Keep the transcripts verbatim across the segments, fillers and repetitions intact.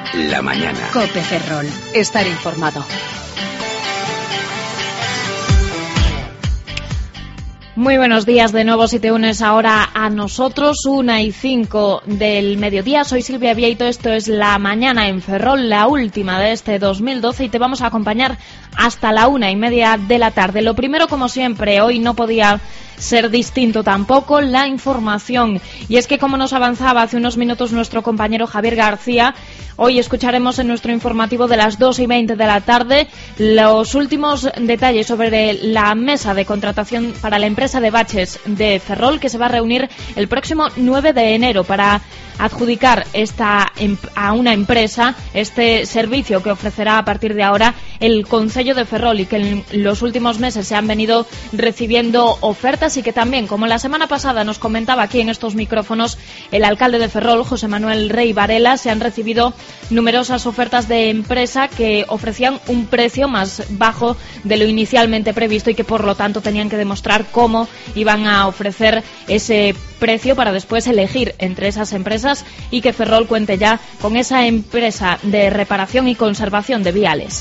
La mañana. COPE Ferrol. Estar informado. Muy buenos días de nuevo si te unes ahora a nosotros, una y cinco del mediodía. Soy Silvia Vieito, esto es La Mañana en Ferrol, la última de este dos mil doce, y te vamos a acompañar hasta la una y media de la tarde. Lo primero, como siempre, hoy no podía ser distinto tampoco, la información. Y es que, como nos avanzaba hace unos minutos nuestro compañero Javier García, hoy escucharemos en nuestro informativo de las dos y veinte de la tarde los últimos detalles sobre la mesa de contratación para la empresa de baches de Ferrol, que se va a reunir el próximo nueve de enero para adjudicar esta a una empresa este servicio que ofrecerá a partir de ahora el Concello de Ferrol, y que en los últimos meses se han venido recibiendo ofertas, y que también, como la semana pasada nos comentaba aquí en estos micrófonos el alcalde de Ferrol, José Manuel Rey Varela, se han recibido numerosas ofertas de empresa que ofrecían un precio más bajo de lo inicialmente previsto, y que por lo tanto tenían que demostrar cómo iban a ofrecer ese precio para después elegir entre esas empresas, y que Ferrol cuente ya con esa empresa de reparación y conservación de viales.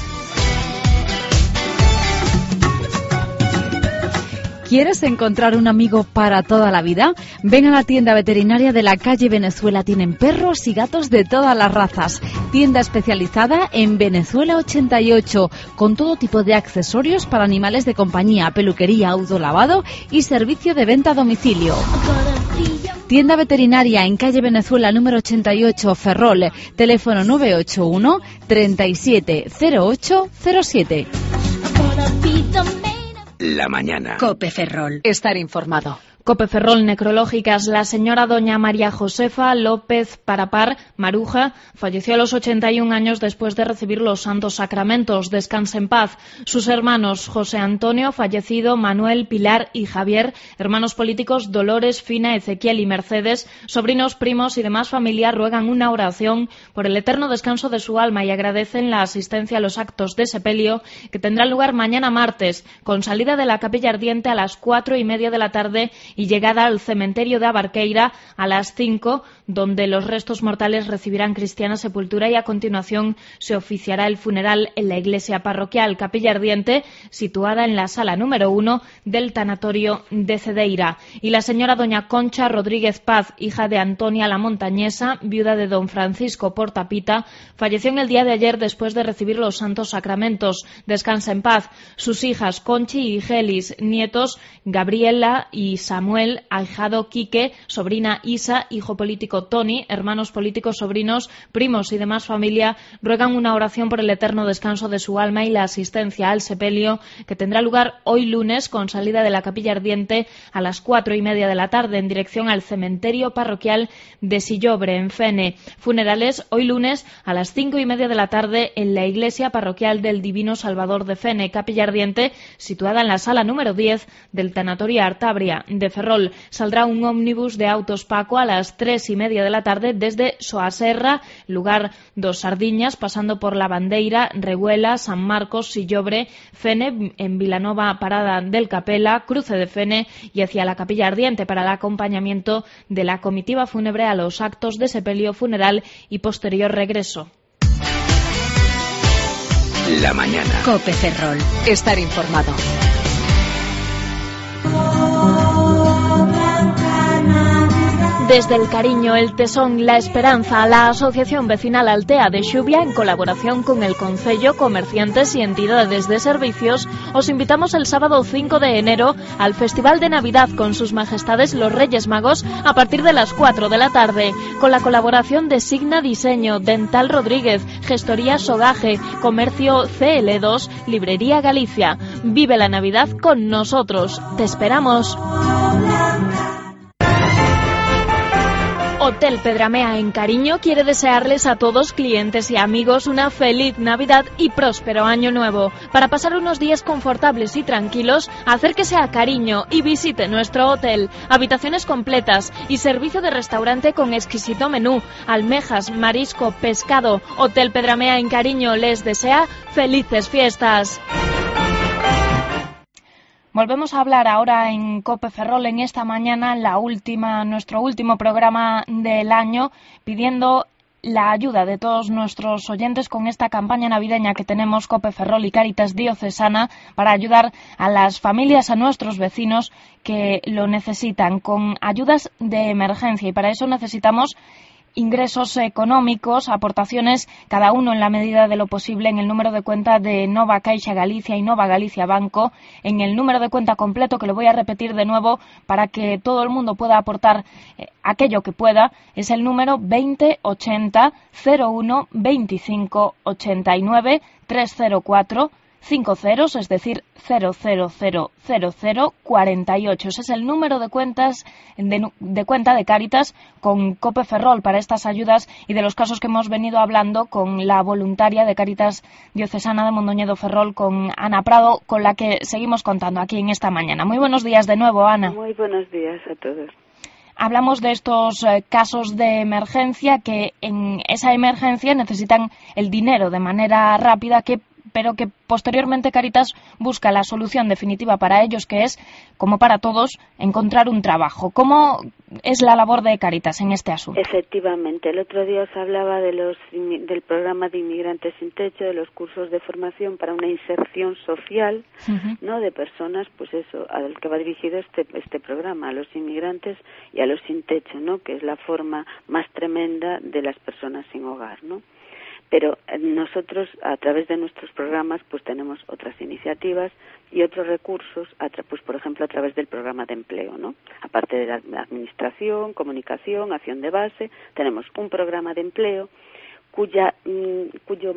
¿Quieres encontrar un amigo para toda la vida? Ven a la tienda veterinaria de la calle Venezuela. Tienen perros y gatos de todas las razas. Tienda especializada en Venezuela ochenta y ocho, con todo tipo de accesorios para animales de compañía, peluquería, autolavado y servicio de venta a domicilio. Tienda veterinaria en calle Venezuela número ochenta y ocho, Ferrol. Teléfono nueve ocho uno, treinta y siete, cero ocho cero siete. La mañana. COPE Ferrol. Estar informado. COPE Ferrol, necrológicas. La señora doña María Josefa López Parapar Maruja falleció a los ochenta y un años después de recibir los santos sacramentos. Descanse en paz. Sus hermanos José Antonio, fallecido, Manuel, Pilar y Javier, hermanos políticos Dolores, Fina, Ezequiel y Mercedes, sobrinos, primos y demás familia ruegan una oración por el eterno descanso de su alma y agradecen la asistencia a los actos de sepelio que tendrán lugar mañana martes, con salida de la capilla ardiente a las cuatro y media de la tarde y llegada al cementerio de Abarqueira a las cinco, donde los restos mortales recibirán cristiana sepultura, y a continuación se oficiará el funeral en la iglesia parroquial Capilla Ardiente, situada en la sala número uno del tanatorio de Cedeira. Y la señora doña Concha Rodríguez Paz, hija de Antonia la Montañesa, viuda de don Francisco Portapita, falleció en el día de ayer después de recibir los santos sacramentos. Descansa en paz. Sus hijas Conchi y Gelis, nietos Gabriela y Samuel, Samuel, ahijado Quique, sobrina Isa, hijo político Tony, hermanos políticos, sobrinos, primos y demás familia ruegan una oración por el eterno descanso de su alma y la asistencia al sepelio, que tendrá lugar hoy lunes con salida de la capilla ardiente a las cuatro y media de la tarde en dirección al cementerio parroquial de Sillobre, en Fene. Funerales hoy lunes a las cinco y media de la tarde en la iglesia parroquial del Divino Salvador de Fene, capilla ardiente, situada en la sala número diez del tanatorio Artabria de Ferrol. Saldrá un ómnibus de autos Paco a las tres y media de la tarde desde Soaserra, lugar dos Sardiñas, pasando por La Bandeira, Rehuela, San Marcos, Sillobre, Fene, en Vilanova, Parada del Capela, Cruce de Fene y hacia la capilla ardiente para el acompañamiento de la comitiva fúnebre a los actos de sepelio, funeral y posterior regreso. La mañana. COPE Ferrol. Estar informado. Desde el cariño, el tesón, la esperanza, la Asociación Vecinal Altea de Xubia, en colaboración con el Concello, comerciantes y entidades de servicios, os invitamos el sábado cinco de enero al Festival de Navidad con sus majestades los Reyes Magos a partir de las cuatro de la tarde, con la colaboración de Signa Diseño, Dental Rodríguez, Gestoría Sogaje, Comercio C L dos, Librería Galicia. Vive la Navidad con nosotros. ¡Te esperamos! Hotel Pedramea en Cariño quiere desearles a todos, clientes y amigos, una feliz Navidad y próspero Año Nuevo. Para pasar unos días confortables y tranquilos, acérquese a Cariño y visite nuestro hotel. Habitaciones completas y servicio de restaurante con exquisito menú, almejas, marisco, pescado. Hotel Pedramea en Cariño les desea felices fiestas. Volvemos a hablar ahora en COPE Ferrol en esta mañana, la última, nuestro último programa del año, pidiendo la ayuda de todos nuestros oyentes con esta campaña navideña que tenemos COPE Ferrol y Cáritas Diocesana para ayudar a las familias, a nuestros vecinos que lo necesitan, con ayudas de emergencia. Y para eso necesitamos ingresos económicos, aportaciones, cada uno en la medida de lo posible, en el número de cuenta de Nova Caixa Galicia y Nova Galicia Banco, en el número de cuenta completo, que lo voy a repetir de nuevo para que todo el mundo pueda aportar eh, aquello que pueda, es el número veinte ochenta cero uno veinticinco ochenta y nueve trescientos cuatro cinco ceros, es decir, cero cero cero cero cero cuarenta y ocho. Ese es el número de cuentas de, de cuenta de Cáritas con COPE Ferrol para estas ayudas y de los casos que hemos venido hablando con la voluntaria de Cáritas Diocesana de Mondoñedo Ferrol, con Ana Prado, con la que seguimos contando aquí en esta mañana. Muy buenos días de nuevo, Ana. Muy buenos días a todos. Hablamos de estos eh, casos de emergencia que en esa emergencia necesitan el dinero de manera rápida, que pero que posteriormente Cáritas busca la solución definitiva para ellos, que es, como para todos, encontrar un trabajo. ¿Cómo es la labor de Cáritas en este asunto? Efectivamente, el otro día os hablaba de los, del programa de Inmigrantes sin Techo, de los cursos de formación para una inserción social, uh-huh. ¿no?, de personas, pues eso, al que va dirigido este, este programa, a los inmigrantes y a los sin techo, ¿no?, que es la forma más tremenda de las personas sin hogar, ¿no? Pero nosotros, a través de nuestros programas, pues tenemos otras iniciativas y otros recursos, pues por ejemplo a través del programa de empleo, ¿no? Aparte de la administración, comunicación, acción de base, tenemos un programa de empleo cuya mm, cuyo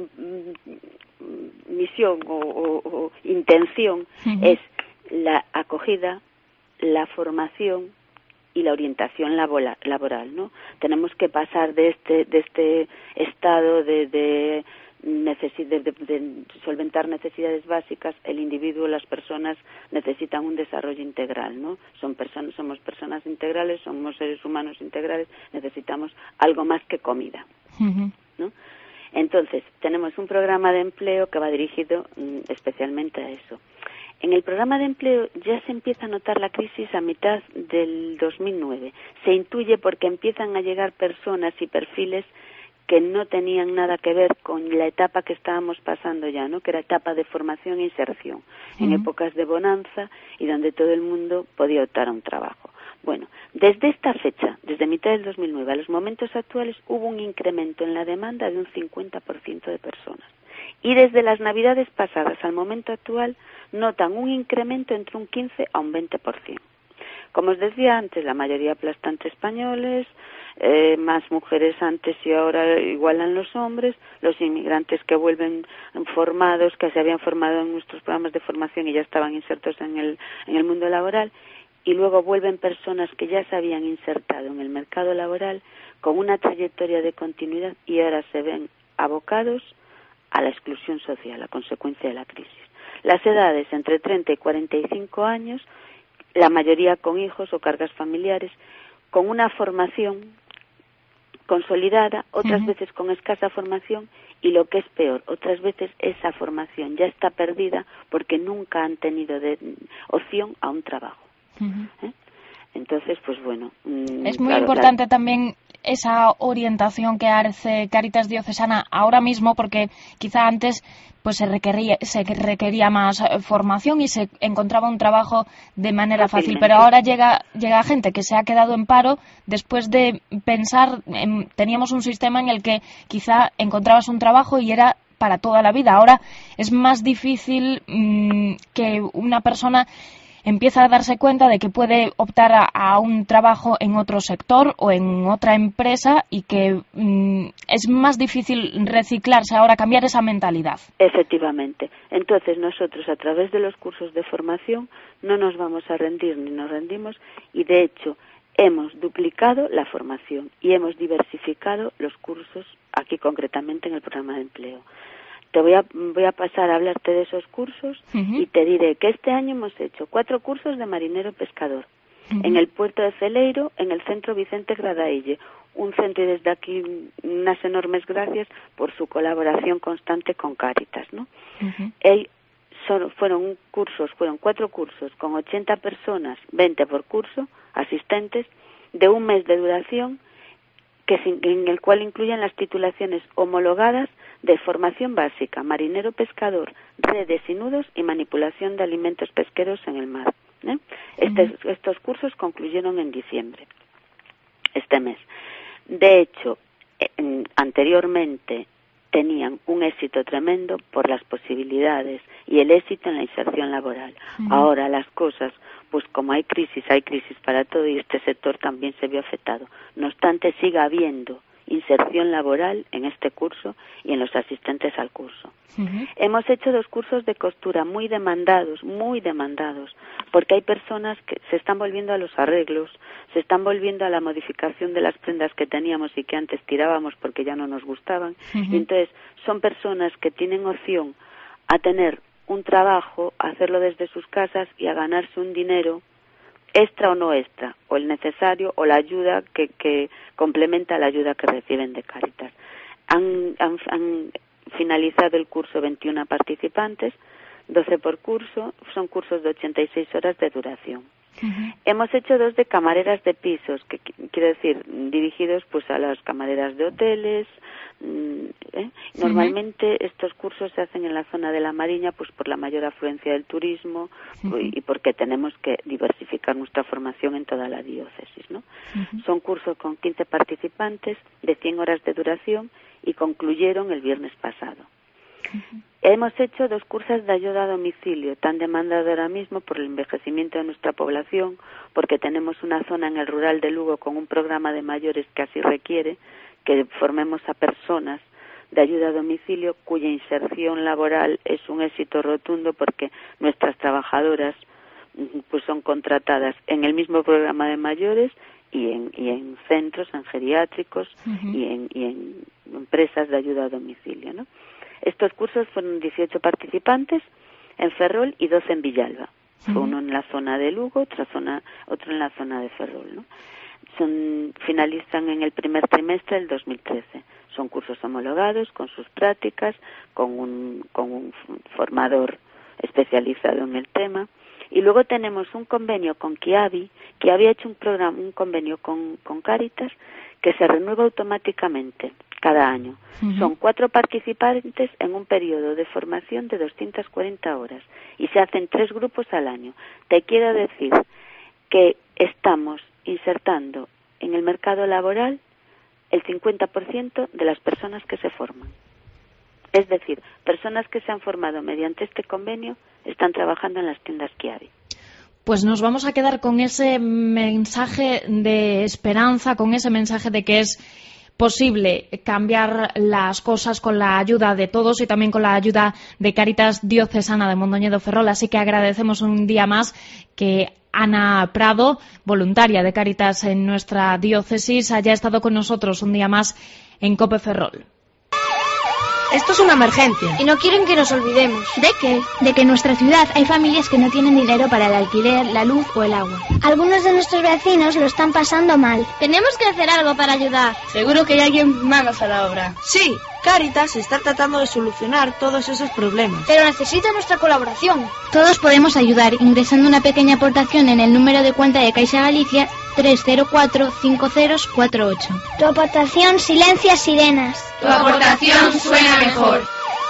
mm, misión o, o, o intención uh-huh. es la acogida, la formación y la orientación laboral, ¿no? Tenemos que pasar de este de este estado de de, necesi- de, de, de solventar necesidades básicas. El individuo, las personas necesitan un desarrollo integral, ¿no? Son personas, somos personas integrales, somos seres humanos integrales, necesitamos algo más que comida, uh-huh. ¿no? Entonces, tenemos un programa de empleo que va dirigido mm, especialmente a eso. En el programa de empleo ya se empieza a notar la crisis a mitad del dos mil nueve. Se intuye porque empiezan a llegar personas y perfiles que no tenían nada que ver con la etapa que estábamos pasando ya, ¿no?, que era etapa de formación e inserción, uh-huh. en épocas de bonanza y donde todo el mundo podía optar a un trabajo. Bueno, desde esta fecha, desde mitad del dos mil nueve a los momentos actuales, hubo un incremento en la demanda de un cincuenta por ciento de personas. Y desde las Navidades pasadas al momento actual notan un incremento entre un quince a un veinte por ciento. Como os decía antes, la mayoría aplastante españoles, eh, más mujeres antes y ahora igualan los hombres, los inmigrantes que vuelven formados, que se habían formado en nuestros programas de formación y ya estaban insertos en el, en el mundo laboral, y luego vuelven personas que ya se habían insertado en el mercado laboral con una trayectoria de continuidad y ahora se ven abocados a la exclusión social, a consecuencia de la crisis. Las edades entre treinta y cuarenta y cinco años, la mayoría con hijos o cargas familiares, con una formación consolidada, otras uh-huh. veces con escasa formación, y lo que es peor, otras veces esa formación ya está perdida porque nunca han tenido de, opción a un trabajo. Uh-huh. ¿Eh? Entonces, pues bueno. Mmm, es muy claro, importante claro. también esa orientación que hace Cáritas Diocesana ahora mismo, porque quizá antes pues se requería se requería más formación y se encontraba un trabajo de manera fácil, pero ahora llega llega gente que se ha quedado en paro después de pensar en, teníamos un sistema en el que quizá encontrabas un trabajo y era para toda la vida. Ahora es más difícil mmm, que una persona empieza a darse cuenta de que puede optar a, a un trabajo en otro sector o en otra empresa y que mmm, es más difícil reciclarse ahora, cambiar esa mentalidad. Efectivamente. Entonces nosotros, a través de los cursos de formación, no nos vamos a rendir ni nos rendimos, y de hecho hemos duplicado la formación y hemos diversificado los cursos, aquí concretamente en el programa de empleo. Te voy a, voy a pasar a hablarte de esos cursos uh-huh. y te diré que este año hemos hecho cuatro cursos de marinero pescador uh-huh. en el puerto de Celeiro, en el centro Vicente Gradaille, un centro, y desde aquí unas enormes gracias por su colaboración constante con Cáritas, ¿no? Uh-huh. Él, son, fueron cursos, fueron cuatro cursos con ochenta personas, veinte por curso, asistentes, de un mes de duración, que en el cual incluyen las titulaciones homologadas de formación básica, marinero pescador, redes y nudos y manipulación de alimentos pesqueros en el mar. ¿eh? Este, uh-huh. Estos cursos concluyeron en diciembre, este mes. De hecho, en, anteriormente tenían un éxito tremendo por las posibilidades y el éxito en la inserción laboral. Uh-huh. Ahora las cosas, pues como hay crisis, hay crisis para todo y este sector también se vio afectado. No obstante, sigue habiendo inserción laboral en este curso y en los asistentes al curso. Uh-huh. Hemos hecho dos cursos de costura muy demandados, muy demandados, porque hay personas que se están volviendo a los arreglos, se están volviendo a la modificación de las prendas que teníamos y que antes tirábamos porque ya no nos gustaban. Uh-huh. Y entonces son personas que tienen opción a tener un trabajo, a hacerlo desde sus casas y a ganarse un dinero extra o no extra, o el necesario o la ayuda que, que complementa la ayuda que reciben de Cáritas. Han, han, han finalizado el curso veintiuna participantes, doce por curso, son cursos de ochenta y seis horas de duración. Uh-huh. Hemos hecho dos de camareras de pisos, que quiero decir, dirigidos pues a las camareras de hoteles. ¿eh? Normalmente uh-huh. estos cursos se hacen en la zona de la Mariña pues por la mayor afluencia del turismo uh-huh. y porque tenemos que diversificar nuestra formación en toda la diócesis, ¿no? Uh-huh. Son cursos con quince participantes de cien horas de duración y concluyeron el viernes pasado. Uh-huh. Hemos hecho dos cursos de ayuda a domicilio, tan demandados ahora mismo por el envejecimiento de nuestra población, porque tenemos una zona en el rural de Lugo con un programa de mayores que así requiere que formemos a personas de ayuda a domicilio cuya inserción laboral es un éxito rotundo porque nuestras trabajadoras pues son contratadas en el mismo programa de mayores y en, y en centros, en geriátricos uh-huh. y, en, y en empresas de ayuda a domicilio, ¿no? Estos cursos fueron dieciocho participantes en Ferrol y doce en Villalba. Uh-huh. Fue uno en la zona de Lugo, otra zona, otro en la zona de Ferrol, ¿no? Son, finalizan en el primer trimestre del dos mil trece. Son cursos homologados con sus prácticas, con un, con un formador especializado en el tema. Y luego tenemos un convenio con Kiabi, que había hecho un programa, un convenio con, con Cáritas, que se renueva automáticamente cada año. Uh-huh. Son cuatro participantes en un periodo de formación de doscientas cuarenta horas y se hacen tres grupos al año. Te quiero decir que estamos insertando en el mercado laboral el cincuenta por ciento de las personas que se forman. Es decir, personas que se han formado mediante este convenio están trabajando en las tiendas Kiabi. Pues nos vamos a quedar con ese mensaje de esperanza, con ese mensaje de que es posible cambiar las cosas con la ayuda de todos y también con la ayuda de Cáritas Diocesana de Mondoñedo Ferrol. Así que agradecemos un día más que Ana Prado, voluntaria de Cáritas en nuestra diócesis, haya estado con nosotros un día más en COPE Ferrol. Esto es una emergencia. Y no quieren que nos olvidemos. ¿De qué? De que en nuestra ciudad hay familias que no tienen dinero para el alquiler, la luz o el agua. Algunos de nuestros vecinos lo están pasando mal. Tenemos que hacer algo para ayudar. Seguro que hay alguien manos a la obra. Sí, Cáritas está tratando de solucionar todos esos problemas. Pero necesita nuestra colaboración. Todos podemos ayudar ingresando una pequeña aportación en el número de cuenta de Caixa Galicia tres cero cuatro cinco cero cuatro ocho. Tu aportación silencia sirenas. Tu aportación suena mejor.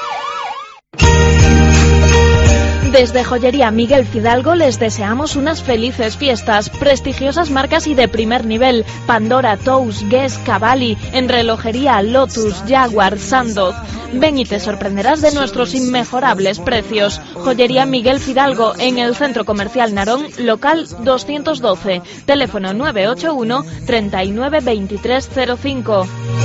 Desde Joyería Miguel Fidalgo les deseamos unas felices fiestas, prestigiosas marcas y de primer nivel, Pandora, Tous, Guess, Cavalli, en relojería Lotus, Jaguar, Sandoz. Ven y te sorprenderás de nuestros inmejorables precios. Joyería Miguel Fidalgo, en el Centro Comercial Narón, local doscientos doce, teléfono nueve ocho uno, treinta y nueve, veintitrés cero cinco.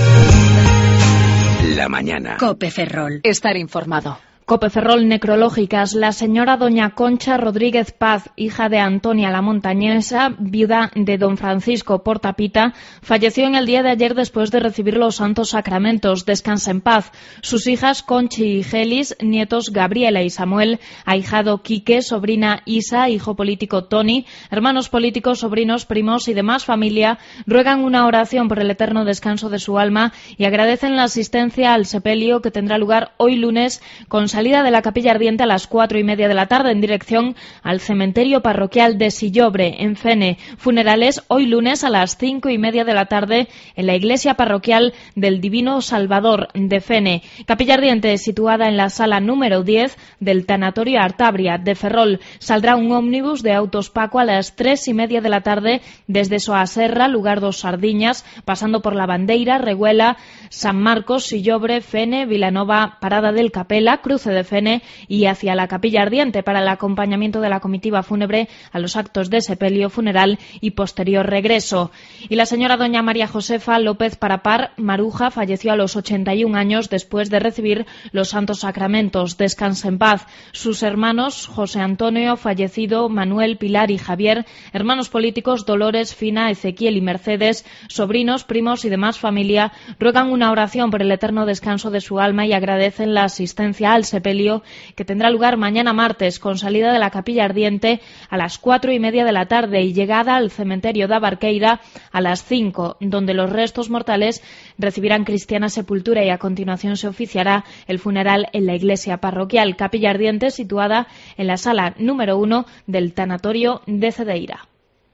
La mañana. COPE Ferrol. Estar informado. COPE Ferrol Necrológicas. La señora doña Concha Rodríguez Paz, hija de Antonia la Montañesa, viuda de don Francisco Portapita, falleció en el día de ayer después de recibir los santos sacramentos. Descansa en paz. Sus hijas Conchi y Gelis, nietos Gabriela y Samuel, ahijado Quique, sobrina Isa, hijo político Tony, hermanos políticos, sobrinos, primos y demás familia, ruegan una oración por el eterno descanso de su alma y agradecen la asistencia al sepelio que tendrá lugar hoy lunes con salida de la Capilla Ardiente a las cuatro y media de la tarde en dirección al cementerio parroquial de Sillobre, en Fene. Funerales hoy lunes a las cinco y media de la tarde en la iglesia parroquial del Divino Salvador de Fene. Capilla Ardiente situada en la sala número diez del Tanatorio Artabria de Ferrol. Saldrá un ómnibus de Autos Paco a las tres y media de la tarde desde Soaserra, lugar dos Sardiñas, pasando por La Bandeira, Reguela, San Marcos, Sillobre, Fene, Vilanova, Parada del Capela, Cruce de Fene y hacia la Capilla Ardiente para el acompañamiento de la comitiva fúnebre a los actos de sepelio, funeral y posterior regreso. Y la señora doña María Josefa López Parapar Maruja falleció a los ochenta y un años después de recibir los santos sacramentos. Descanse en paz. Sus hermanos José Antonio, fallecido, Manuel, Pilar y Javier, hermanos políticos Dolores, Fina, Ezequiel y Mercedes, sobrinos, primos y demás familia, ruegan una oración por el eterno descanso de su alma y agradecen la asistencia al sepelio que tendrá lugar mañana martes con salida de la Capilla Ardiente a las cuatro y media de la tarde y llegada al cementerio de Barqueira a las cinco, donde los restos mortales recibirán cristiana sepultura y a continuación se oficiará el funeral en la iglesia parroquial. Capilla Ardiente situada en la sala número uno del Tanatorio de Cedeira.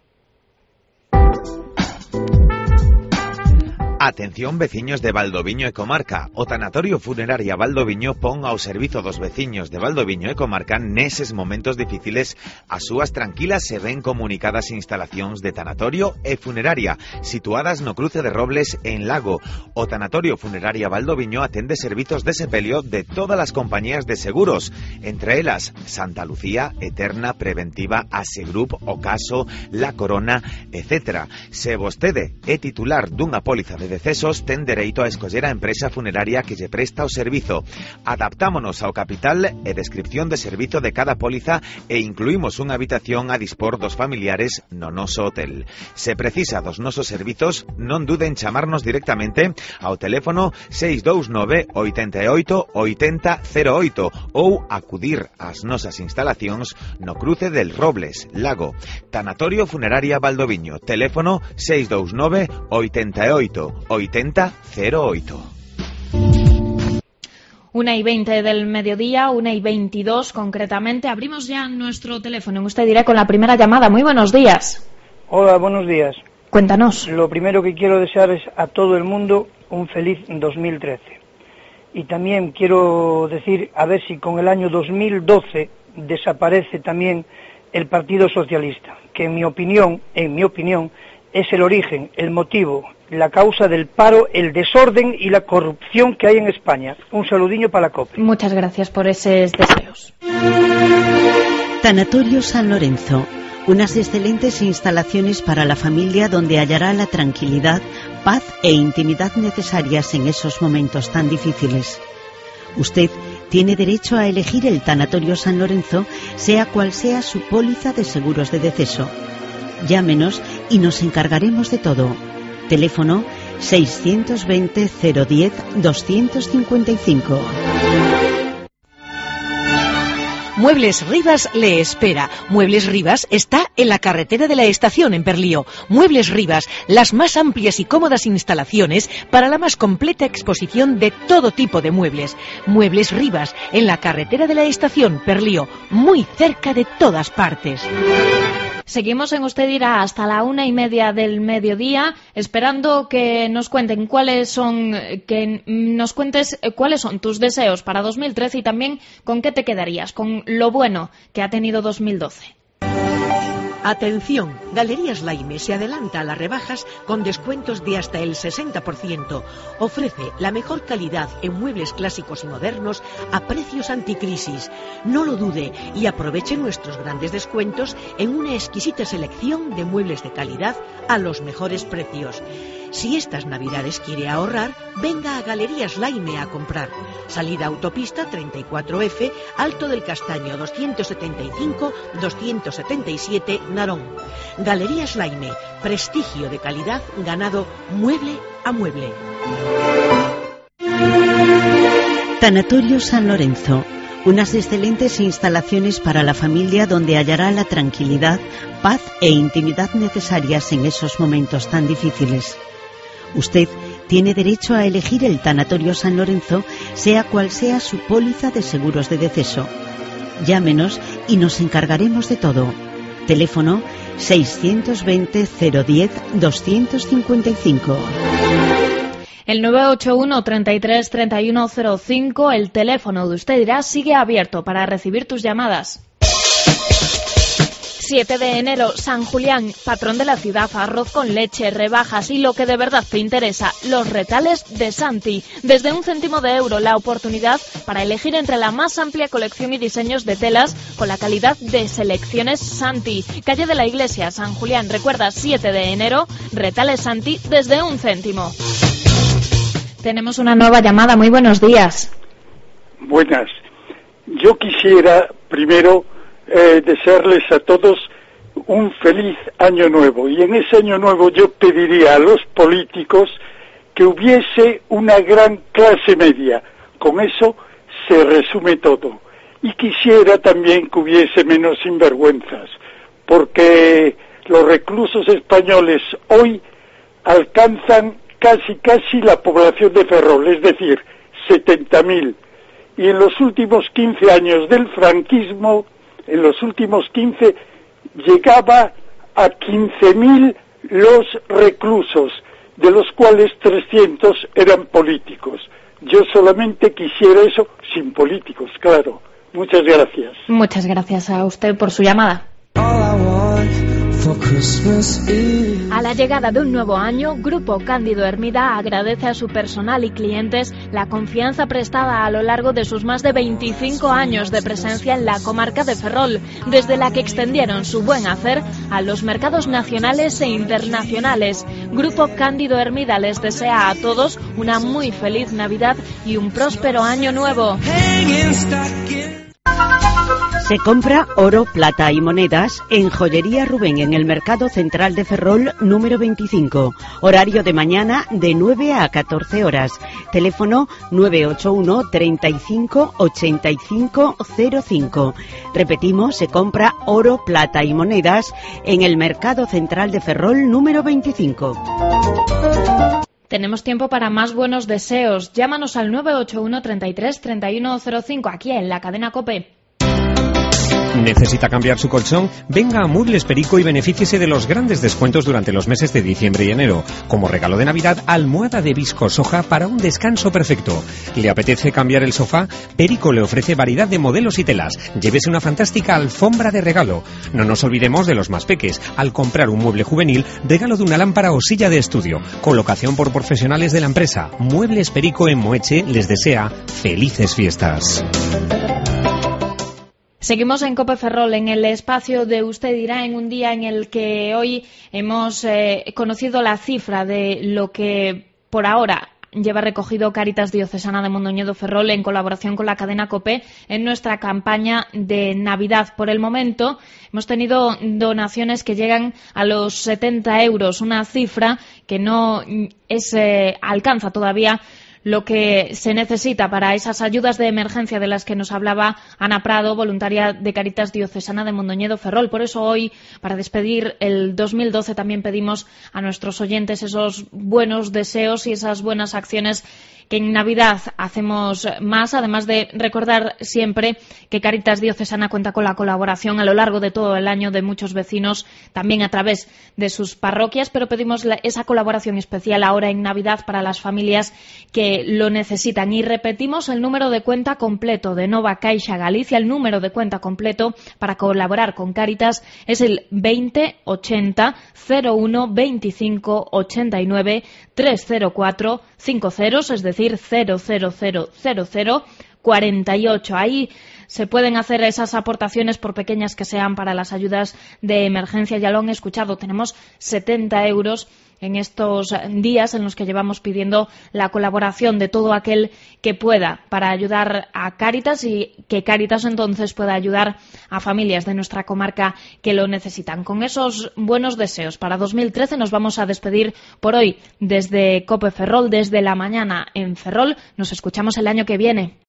Atención veciños de Valdoviño e Comarca. O Tanatorio Funeraria Valdoviño pon ao servizo dos veciños de Valdoviño e Comarca neses momentos difíciles as súas tranquilas e ben comunicadas instalacións de tanatorio e funeraria situadas no cruce de Robles en Lago. O Tanatorio Funeraria Valdoviño atende servizos de sepelio de todas as compañías de seguros, entre elas Santa Lucía, Eterna, Preventiva, Asegrup, Ocaso, La Corona, etcétera. Se vostede é titular dunha póliza de decesos, ten dereito a escoller a empresa funeraria que lle presta o servizo. Adaptámonos ao capital e descripción de servizo de cada póliza e incluímos unha habitación a dispor dos familiares no noso hotel. Se precisa dos nosos servizos, non duden chamarnos directamente ao teléfono seis dous nove, oito oito, oito cero cero oito ou acudir ás nosas instalacións no cruce del Robles, Lago. Tanatorio Funeraria Valdoviño, teléfono seis dous nove, oito oito, oito cero oito. Una y veinte del mediodía, una y veintidós concretamente. Abrimos ya nuestro teléfono. Usted dirá con la primera llamada. Muy buenos días. Hola, buenos días. Cuéntanos. Lo primero que quiero desear es a todo el mundo un feliz dos mil trece. Y también quiero decir, a ver si con el año dos mil doce desaparece también el Partido Socialista, que en mi opinión, en mi opinión, es el origen, el motivo, la causa del paro, el desorden y la corrupción que hay en España. Un saludinho para la COPE. Muchas gracias por esos deseos. Tanatorio San Lorenzo, unas excelentes instalaciones para la familia donde hallará la tranquilidad, paz e intimidad necesarias en esos momentos tan difíciles. Usted tiene derecho a elegir el Tanatorio San Lorenzo, sea cual sea su póliza de seguros de deceso. Llámenos y nos encargaremos de todo. Teléfono seiscientos veinte, cero diez, doscientos cincuenta y cinco. Muebles Rivas le espera. Muebles Rivas está en la carretera de la estación en Perlío. Muebles Rivas, las más amplias y cómodas instalaciones para la más completa exposición de todo tipo de muebles. Muebles Rivas, en la carretera de la estación Perlío, muy cerca de todas partes. Seguimos en Usted Dirá hasta la una y media del mediodía, esperando que nos cuenten cuáles son, que nos cuentes cuáles son tus deseos para dos mil trece y también con qué te quedarías, con lo bueno que ha tenido dos mil doce. Atención, Galerías Laime se adelanta a las rebajas con descuentos de hasta el sesenta por ciento. Ofrece la mejor calidad en muebles clásicos y modernos a precios anticrisis. No lo dude y aproveche nuestros grandes descuentos en una exquisita selección de muebles de calidad a los mejores precios. Si estas navidades quiere ahorrar, venga a Galerías Laime a comprar. Salida Autopista treinta y cuatro F, Alto del Castaño doscientos setenta y cinco, doscientos setenta y siete, Narón. Galerías Laime, prestigio de calidad ganado mueble a mueble. Tanatorio San Lorenzo, unas excelentes instalaciones para la familia donde hallará la tranquilidad, paz e intimidad necesarias en esos momentos tan difíciles. Usted tiene derecho a elegir el Tanatorio San Lorenzo, sea cual sea su póliza de seguros de deceso. Llámenos y nos encargaremos de todo. Teléfono seiscientos veinte, cero diez, doscientos cincuenta y cinco. El nueve ocho uno, treinta y tres, treinta y uno cero cinco, el teléfono de Usted Dirá, sigue abierto para recibir tus llamadas. siete de enero, San Julián, patrón de la ciudad, arroz con leche, rebajas y lo que de verdad te interesa, los retales de Santi. Desde un céntimo de euro, la oportunidad para elegir entre la más amplia colección y diseños de telas con la calidad de Selecciones Santi. Calle de la Iglesia, San Julián, recuerda, siete de enero, retales Santi desde un céntimo. Tenemos una nueva llamada, muy buenos días. Buenas. Yo quisiera primero Eh, desearles a todos un feliz año nuevo, y en ese año nuevo yo pediría a los políticos que hubiese una gran clase media. Con eso se resume todo. Y quisiera también que hubiese menos sinvergüenzas, porque los reclusos españoles hoy alcanzan casi casi la población de Ferrol, es decir, setenta mil, y en los últimos quince años del franquismo, en los últimos quince, llegaba a quince mil los reclusos, de los cuales trescientos eran políticos. Yo solamente quisiera eso sin políticos, claro. Muchas gracias. Muchas gracias a usted por su llamada. A la llegada de un nuevo año, Grupo Cándido Hermida agradece a su personal y clientes la confianza prestada a lo largo de sus más de veinticinco años de presencia en la comarca de Ferrol, desde la que extendieron su buen hacer a los mercados nacionales e internacionales. Grupo Cándido Hermida les desea a todos una muy feliz Navidad y un próspero año nuevo. Se compra oro, plata y monedas en Joyería Rubén, en el Mercado Central de Ferrol, número veinticinco. Horario de mañana de nueve a catorce horas. Teléfono nueve ocho uno, treinta y cinco, ochenta y cinco cero cinco. Repetimos, se compra oro, plata y monedas en el Mercado Central de Ferrol, número veinticinco. Tenemos tiempo para más buenos deseos. Llámanos al nueve ocho uno, treinta y tres, treinta y uno cero cinco, aquí en la cadena COPE. ¿Necesita cambiar su colchón? Venga a Muebles Perico y benefíciese de los grandes descuentos durante los meses de diciembre y enero. Como regalo de Navidad, almohada de visco soja para un descanso perfecto. ¿Le apetece cambiar el sofá? Perico le ofrece variedad de modelos y telas. Llévese una fantástica alfombra de regalo. No nos olvidemos de los más peques. Al comprar un mueble juvenil, regalo de una lámpara o silla de estudio. Colocación por profesionales de la empresa. Muebles Perico en Moeche les desea felices fiestas. Seguimos en COPE Ferrol, en el espacio de Usted Dirá, en un día en el que hoy hemos eh, conocido la cifra de lo que por ahora lleva recogido Cáritas Diocesana de Mondoñedo Ferrol en colaboración con la cadena COPE en nuestra campaña de Navidad. Por el momento hemos tenido donaciones que llegan a los setenta euros, una cifra que no es eh, alcanza todavía lo que se necesita para esas ayudas de emergencia de las que nos hablaba Ana Prado, voluntaria de Cáritas Diocesana de Mondoñedo Ferrol. Por eso hoy, para despedir el dos mil doce, también pedimos a nuestros oyentes esos buenos deseos y esas buenas acciones que en Navidad hacemos más, además de recordar siempre que Cáritas Diocesana cuenta con la colaboración a lo largo de todo el año de muchos vecinos, también a través de sus parroquias, pero pedimos la, esa colaboración especial ahora en Navidad para las familias que lo necesitan. Y repetimos el número de cuenta completo de Nova Caixa Galicia, el número de cuenta completo para colaborar con Cáritas es el veinte ochenta cero uno veinticinco ochenta y nueve trescientos cuatro cinco ceros, es decir, cero cero cero cero cero cuarenta y ocho. Ahí se pueden hacer esas aportaciones, por pequeñas que sean, para las ayudas de emergencia. Ya lo han escuchado, tenemos setenta euros en estos días en los que llevamos pidiendo la colaboración de todo aquel que pueda para ayudar a Cáritas y que Cáritas entonces pueda ayudar a familias de nuestra comarca que lo necesitan. Con esos buenos deseos para dos mil trece nos vamos a despedir por hoy desde COPE Ferrol, desde la mañana en Ferrol. Nos escuchamos el año que viene.